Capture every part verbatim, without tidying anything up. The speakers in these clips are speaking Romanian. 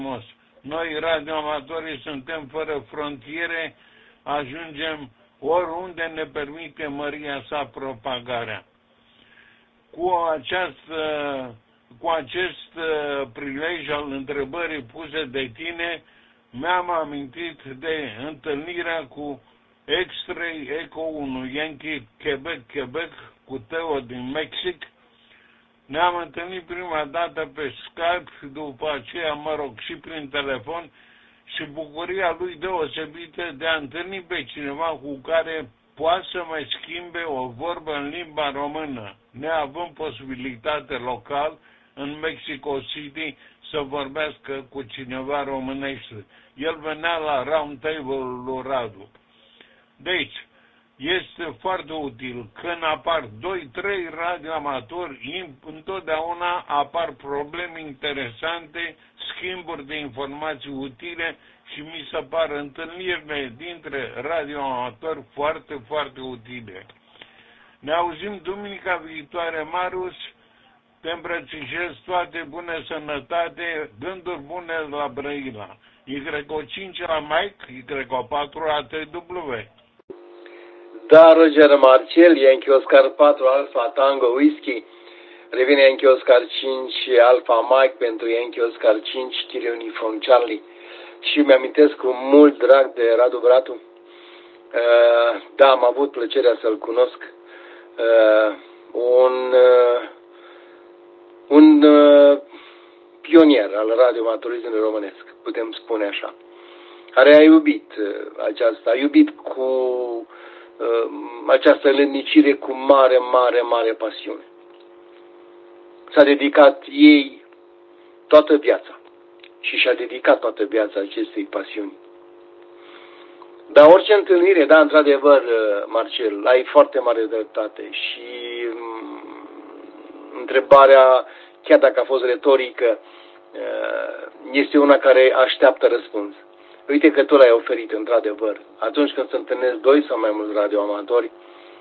frumos. Noi, radioamatorii, suntem fără frontiere, ajungem oriunde ne permite măria sa propagarea. Cu, această, cu acest prilej al întrebării puse de tine, mi-am amintit de întâlnirea cu X-Ray Echo unu Yankee Quebec, Quebec, cu Teo din Mexic. Ne-am întâlnit prima dată pe Skype, după aceea, mă rog, și prin telefon, și bucuria lui deosebită de a întâlni pe cineva cu care poate să mai schimbe o vorbă în limba română, neavând posibilitate local în Mexico City să vorbească cu cineva românește. El venea la round table-ul lui Radu. Deci, este foarte util. Când apar doi trei radioamatori, întotdeauna apar probleme interesante, schimburi de informații utile și mi se par întâlnirile dintre radioamatori foarte, foarte utile. Ne auzim duminica viitoare, Marius. Te îmbrățișez, toate bune sănătate, gânduri bune la Brăila. Y O cinci la Mike, Y O patru la T W. Da, Roger Marcel, Yankee Oscar patru Alpha Tango Whisky, revine Yankee Oscar cinci Alpha Mike pentru Yankee Oscar cinci Kilo Uniform Charlie. Și mi-amintesc cu mult drag de Radu Bratu. Uh, da, am avut plăcerea să-l cunosc. Uh, un uh, un uh, pionier al radioamatorismului românesc, putem spune așa, care a iubit uh, aceasta, a iubit cu uh, această lănicire cu mare, mare, mare pasiune. S-a dedicat ei toată viața și și-a dedicat toată viața acestei pasiuni. Dar orice întâlnire, da, într-adevăr, Marcel, ai foarte mare dreptate și întrebarea, chiar dacă a fost retorică, este una care așteaptă răspuns. Uite că tu l-ai oferit, într-adevăr. Atunci când se întâlnesc doi sau mai mulți radioamatori,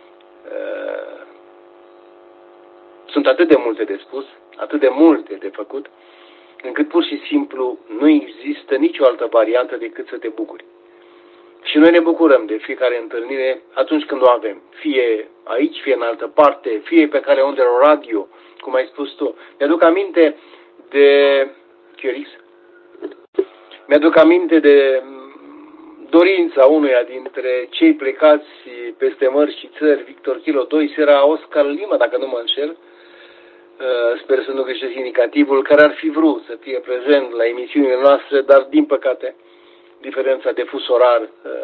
sunt atât de multe de spus, atât de multe de făcut, încât pur și simplu nu există nicio altă variantă decât să te bucuri. Și noi ne bucurăm de fiecare întâlnire atunci când o avem. Fie aici, fie în altă parte, fie pe care unde o radio, cum ai spus tu. Mi-aduc aminte de... Chiorix? Mi-aduc aminte de dorința unuia dintre cei plecați peste mări și țări, Victor Kilo doi, era Oscar Lima, dacă nu mă înșel. Sper să nu greșesc indicativul, care ar fi vrut să fie prezent la emisiunile noastre, dar din păcate diferența de fus orar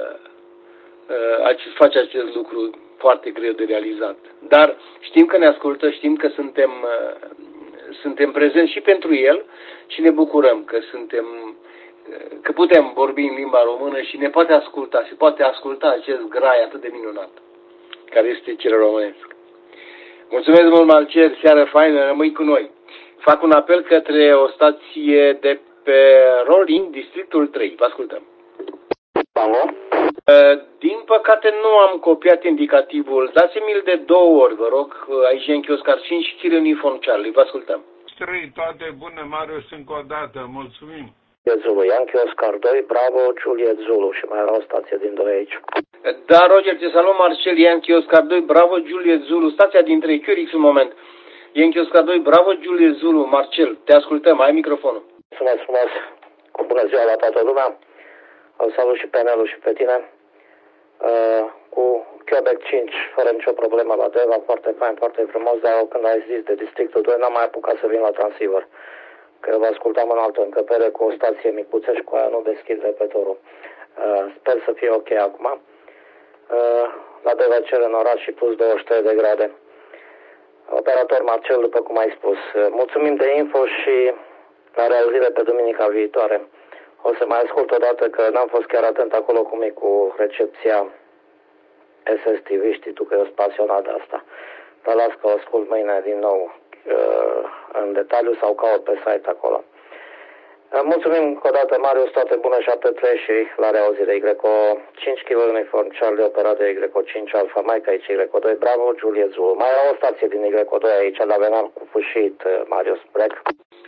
face acest lucru foarte greu de realizat. Dar știm că ne ascultă, știm că suntem, suntem prezenți și pentru el și ne bucurăm că suntem, că putem vorbi în limba română și ne poate asculta, și poate asculta acest grai atât de minunat, care este cel românesc. Mulțumesc mult, Marcel, seară faină, rămâi cu noi. Fac un apel către o stație de pe Rolling, districtul trei. Vă ascultăm. Alo? Din păcate nu am copiat indicativul. Dați-mi-l de două ori, vă rog. Aici Yankee Oscar cinci, Kilo Uniform Charlie. Vă ascultăm. Trei, toate bune, Marius, încă o dată. Mulțumim. Zulu, Yankee Oscar doi, Bravo, Juliet Zulu și mai era o stație din doi aici. Da, Roger, te salut, Marcel, Yankee Oscar doi, Bravo, Juliet Zulu, stația din trei, Curix în moment. Yankee Oscar doi, Bravo, Juliet Zulu, Marcel, te ascultăm, ai microfonul. Mulțumesc frumos, cu bună ziua la toată lumea. Îl salut și pe Nelu și pe tine. Uh, cu Quebec cinci, fără nicio problemă la Deva, foarte fain, foarte frumos, dar când ai zis de districtul doi, n-am mai apucat să vin la transceiver. Că vă ascultam în altă încăpere cu o stație micuță și cu aia nu deschid repetorul. Uh, sper să fie ok acum. Uh, la Deva cer în oraș și plus douăzeci și trei de grade. Operator Marcel, după cum ai spus, uh, mulțumim de info și la reauzire pe duminica viitoare. O să mai ascult o dată că n-am fost chiar atent acolo cum e cu recepția S S T V, știi tu că eu sunt pasionat de asta. Dar las că o ascult mâine din nou uh, în detaliu sau caut pe site acolo. Uh, mulțumim încă o dată, Marius, toate bune, șapte trei și la reauzire. Y O cinci Kilo Uniform Charlie, operat de Y O cinci Alpha Mike, aici Y O doi, Bravo, Juliet Zulu. Mai era o stație din Y O doi aici, dar veneam cu fâșit, uh, Marius, break.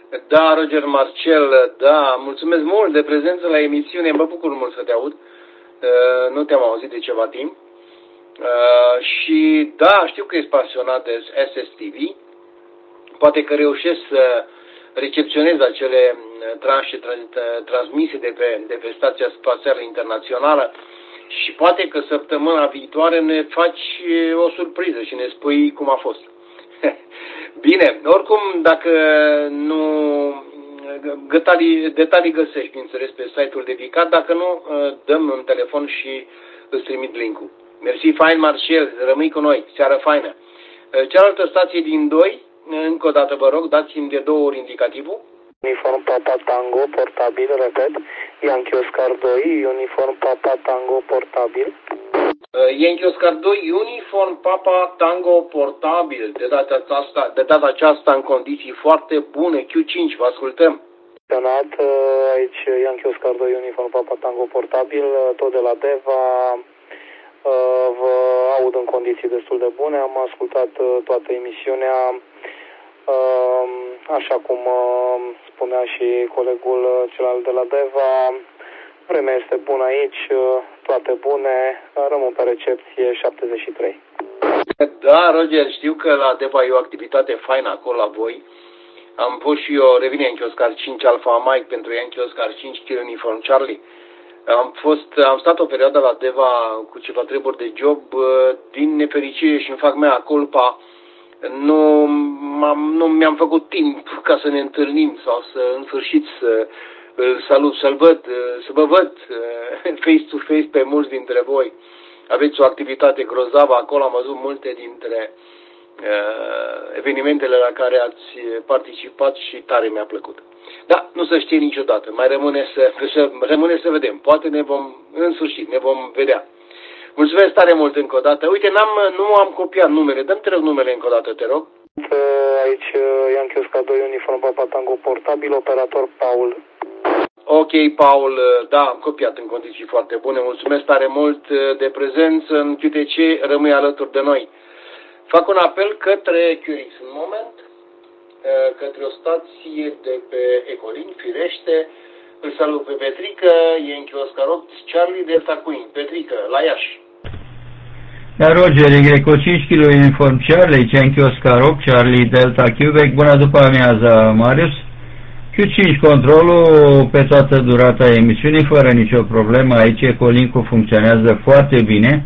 Da, Roger Marcel, da, mulțumesc mult de prezență la emisiune, mă bucur mult să te aud, uh, nu te-am auzit de ceva timp. Uh, și da, știu că ești pasionat de S S T V, poate că reușesc să recepționez acele tranșe transmise de pe, de pe Stația Spațială Internațională și poate că săptămâna viitoare ne faci o surpriză și ne spui cum a fost. Bine, oricum, dacă nu detalii, detalii găsești, bineînțeles, pe site-ul dedicat, dacă nu, dăm un telefon și îți trimit link-ul. Mersi, fain, Marcel, rămâi cu noi, seară faină. Cealaltă stație din doi, încă o dată vă rog, dați-mi de două ori indicativul. Uniform Papa Tango, portabil, repet, Yankee Oscar doi, Uniform Papa Tango, portabil. Yankee Oscar doi, Uniform Papa Tango, portabil, de data aceasta, de data aceasta în condiții foarte bune, Q cinci, vă ascultăm. Senat, aici Yankee Oscar doi, Uniform Papa Tango, portabil, tot de la Deva. Vă aud în condiții destul de bune, am ascultat toată emisiunea, așa cum spunea și colegul celălalt de la Deva, vremea este bună aici, toate bune, rămân pe recepție șaptezeci și trei. Da, Roger, știu că la Deva e o activitate faină acolo la voi. Am pus și eu, revine Yankee Oscar cinci Alpha Mike pentru Yankee Oscar cinci Kilo Uniform Charlie. Am fost, am stat o perioadă la Deva cu ceva treburi de job, din nefericire și îmi fac mea culpa, nu, nu mi-am făcut timp ca să ne întâlnim sau să în sfârșit să îl salut, să-l văd, să vă văd face-to-face pe mulți dintre voi. Aveți o activitate grozavă acolo, am văzut multe dintre uh, evenimentele la care ați participat și tare mi-a plăcut. Da, nu se știe niciodată, mai rămâne să, să, rămâne să vedem, poate ne vom, în sfârșit, ne vom vedea. Mulțumesc tare mult încă o dată. Uite, n-am, nu am copiat numele, dă-mi te rog numele încă o dată, te rog. Aici Yankee Oscar doi, Uniform Papa Tango, portabil, operator Paul. Ok, Paul, da, am copiat în condiții foarte bune. Mulțumesc tare mult de prezență în Q T C, rămâi alături de noi. Fac un apel către Q X în moment, către o stație de pe Ecolin, firește. Îl salut pe Petrică, Yankee Oscar opt, Charlie Delta Queen. Petrică, la Iași. Da, Roger, Y cinci Kilo Uniform Charlie, Yankee Oscar opt, Charlie Delta Quebec. Bună după amiază, Marius. Q cinci controlul pe toată durata emisiunii, fără nicio problemă. Aici Ecolin-ul funcționează foarte bine.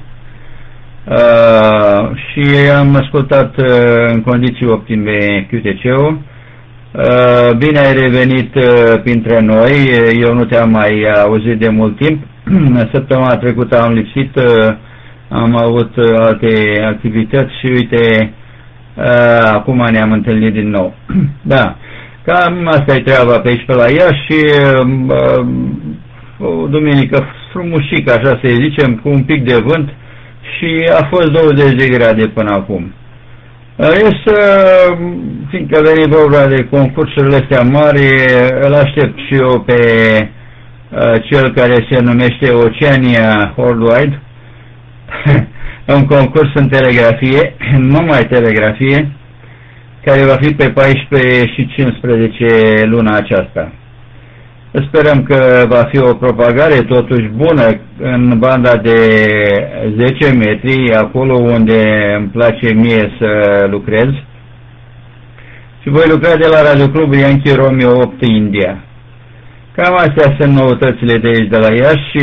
Uh, și am ascultat uh, în condiții optime Q T C-ul. Uh, bine ai revenit uh, printre noi, eu nu te-am mai auzit de mult timp. Săptămâna trecută am lipsit, uh, am avut uh, alte activități și uite, uh, acum ne-am întâlnit din nou. Da, cam asta e treaba pe aici pe la Iași și uh, o duminică frumușică, așa să zicem, cu un pic de vânt și a fost douăzeci de grade până acum. Este, fiindcă veni vorba de concursurile astea mari, îl aștept și eu pe uh, cel care se numește Oceania Worldwide, un concurs în telegrafie, numai telegrafie, care va fi pe paisprezece și cincisprezece luna aceasta. Sperăm că va fi o propagare totuși bună în banda de zece metri, acolo unde îmi place mie să lucrez. Și voi lucra de la Radio Club Yankee Romeo opt India. Cam astea sunt noutățile de aici de la Iași,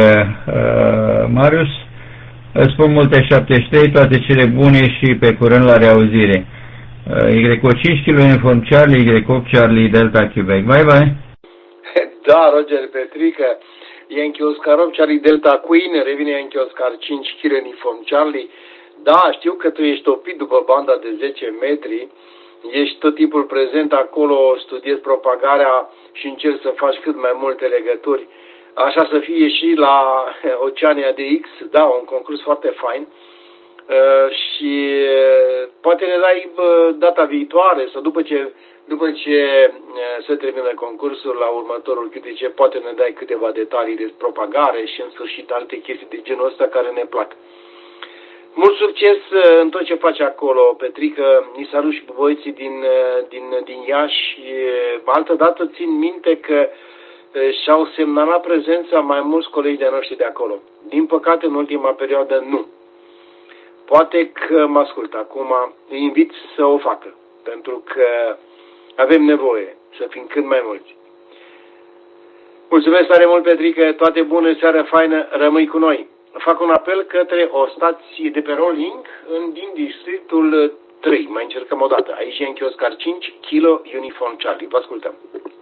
uh, Marius. Îți spun multe șaptezeci și trei, toate cele bune și pe curând la reauzire. Uh, Y cinci Kilo Uniform Charlie, Y opt Charlie Delta Quebec. Bye bye! Da, Roger Petrică, Yankee Oscar opt, Charlie Delta Queen, revine Yankee Oscar cinci Kilo Uniform Charlie. Da, știu că tu ești topit după banda de zece metri, ești tot timpul prezent acolo, studiezi propagarea și încerci să faci cât mai multe legături. Așa să fie și la Oceania D X, da, un concurs foarte fain. Uh, și uh, poate ne dai uh, data viitoare sau după ce După ce se termină concursul la următorul Q T C, poate ne dai câteva detalii de propagare și în sfârșit alte chestii de genul ăsta care ne plac. Mult succes în tot ce faci acolo, Petrică. Ni salut și băieții din, din, din Iași. Altădată țin minte că și-au semnalat prezența mai mulți colegi de noștri de acolo. Din păcate, în ultima perioadă, nu. Poate că mă ascultă acum, îi invit să o facă, pentru că avem nevoie să fim cât mai mulți. Mulțumesc tare mult, Petrică, toate bune, seară faină, rămâi cu noi. Fac un apel către o stație de pe rolling în, din districtul trei. Mai încercăm o dată. Aici e în Oscar cinci, Kilo Uniform Charlie. Vă ascultăm.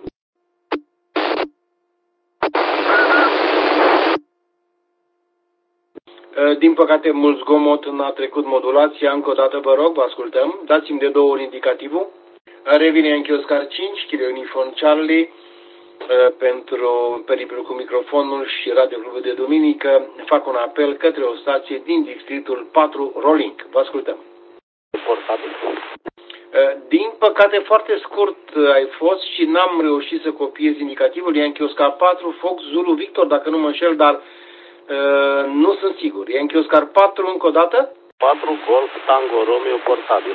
Din păcate, mult zgomot n-a trecut modulația. Încă o dată vă rog, vă ascultăm. Dați-mi de două ori indicativul. Revine în Oscar cinci, Kilo Uniform Charlie. Pentru periplu cu microfonul și Radio Clubul de Duminică, fac un apel către o stație din districtul patru, Rolling. Vă ascultăm. Din păcate, foarte scurt ai fost și n-am reușit să copiez indicativul. Yankee Oscar patru, Fox Zulu Victor, dacă nu mă înșel, dar uh, nu sunt sigur. Yankee Oscar patru, încă o dată? patru Golf Tango Romeo portabil.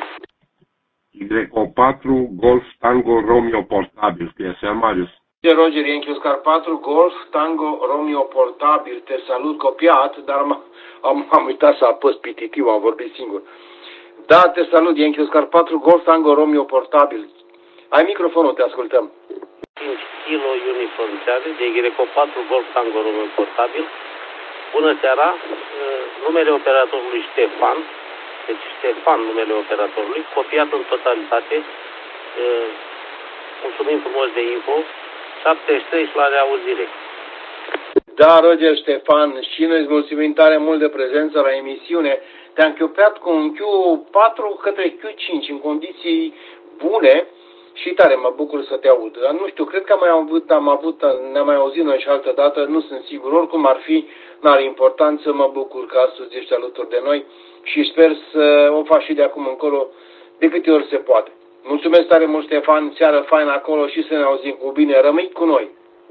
Y O patru Golf Tango Romeo portabil, scrie Marius. Roger, Yankee Oscar patru Golf Tango Romeo portabil, te salut, copiat, dar am, am, am uitat să apăs pititiu, am vorbit singur. Da, te salut, Yankee Oscar patru Golf Tango Romeo portabil. Ai microfonul, te ascultăm. cinci Kilo Uniform Charlie, de Y O patru Golf Tango Romeo portabil. Bună seara, numele operatorului Ștefan. Deci Ștefan, numele operatorului, copiat în totalitate. Mulțumim frumos de info. șaptezeci și trei și la reauzire. Da, Roger Ștefan, și noi îți mulțumim tare mult de prezență la emisiune. Te-am chiopeat cu un Q patru către Q cinci în condiții bune și tare mă bucur să te aud. Nu știu, cred că am mai avut, am avut, ne-am mai auzit noi și altă dată, nu sunt sigur. Oricum ar fi, n-are importanță, mă bucur că astăzi ești alături de noi și sper să o faci și de acum încolo de câte ori se poate. Mulțumesc tare mult, Ștefan, seară faină acolo și să ne auzim cu bine. Rămâi cu noi.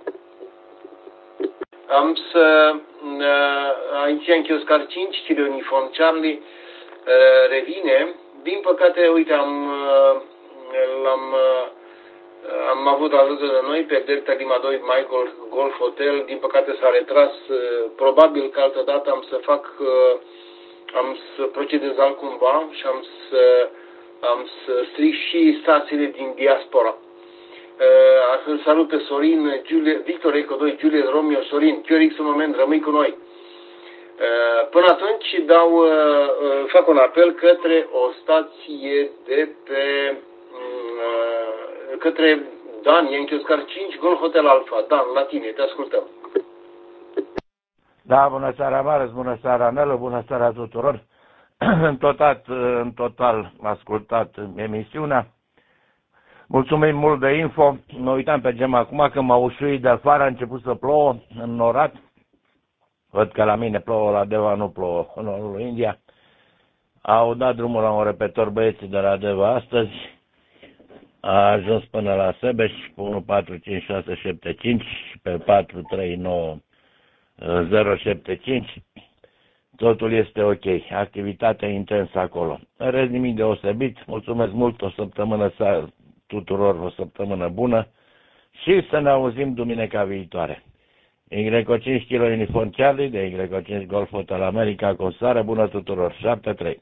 Am să, aici în Oscar cinci, Kilo Uniform Charlie, revine. Din păcate, uite, am, l-am, am avut alături de noi pe Delta Lima doi Michael Golf Hotel. Din păcate s-a retras. Probabil că altă dată am să fac, am să procedez altcumva și am să am să stric și stațiile din diaspora. Uh, îl salut pe Sorin, Giulie, Victor Eco doi, Juliet Romeo, Sorin, Chiorix, un moment, rămâi cu noi. Uh, până atunci dau, uh, uh, fac un apel către o stație de pe, uh, către Dan, Yankee Oscar cinci, Golf Hotel Alpha. Dan, la tine, te ascultăm. Da, bună seara, Marius, bună seara, Nelu, bună seara tuturor. În total, în total ascultat emisiunea. Mulțumim mult de info. Mă uitam pe gem acum că m-a ușuit de afară, a început să plouă în Norat. Văd că la mine plouă, la Deva nu plouă, în nordul India. Au dat drumul la un repetor băieții de la Deva astăzi. A ajuns până la Sebeș cu unu patru cinci șase șapte cinci și pe patru trei nouă zero șapte cinci. Totul este ok. Activitatea intensă acolo. În rest nimic deosebit. Mulțumesc mult. O săptămână tuturor, o săptămână bună. Și să ne auzim duminica viitoare. Y O cinci Kilo Uniform Charlie de Y O cinci Golf Hotel America cu o seară bună tuturor. șapte trei